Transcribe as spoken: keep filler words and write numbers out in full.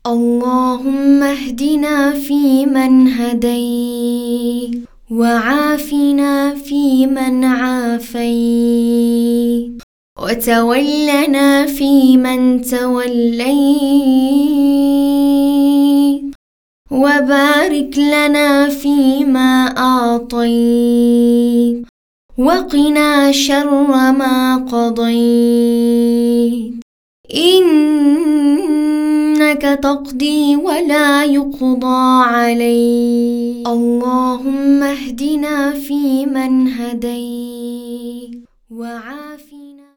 اللهم اهدنا فيمن هديت وعافنا فيمن عافيت وتولنا فيمن توليت وبارك لنا فيما أعطيت وقنا شر ما قضيت إنك تقضي ولا يقضى عليك. اللهم اهدنا فيمن هديت وعافنا